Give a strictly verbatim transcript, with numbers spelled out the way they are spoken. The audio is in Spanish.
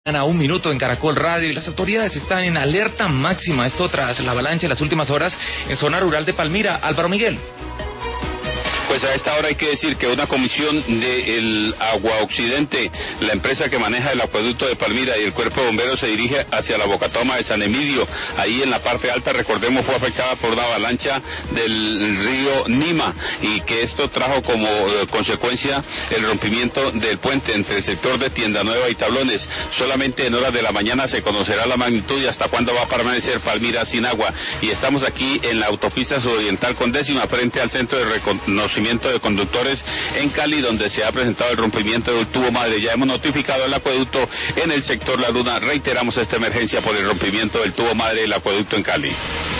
A un minuto en Caracol Radio y las autoridades están en alerta máxima. Esto tras la avalancha en las últimas horas en zona rural de Palmira. Álvaro Miguel. Pues a esta hora hay que decir que una comisión del Agua Occidente, la empresa que maneja el acueducto de Palmira, y el cuerpo de bomberos se dirige hacia la Bocatoma de San Emidio. Ahí en la parte alta, recordemos, fue afectada por una avalancha del río Nima, y que esto trajo como eh, consecuencia el rompimiento del puente entre el sector de Tienda Nueva y Tablones. Solamente en horas de la mañana se conocerá la magnitud y hasta cuándo va a permanecer Palmira sin agua. Y estamos aquí en la autopista sudoriental con décima, frente al centro de reconocimiento de conductores en Cali, donde se ha presentado el rompimiento del tubo madre. Ya hemos notificado al acueducto en el sector La Luna. Reiteramos esta emergencia por el rompimiento del tubo madre del acueducto en Cali.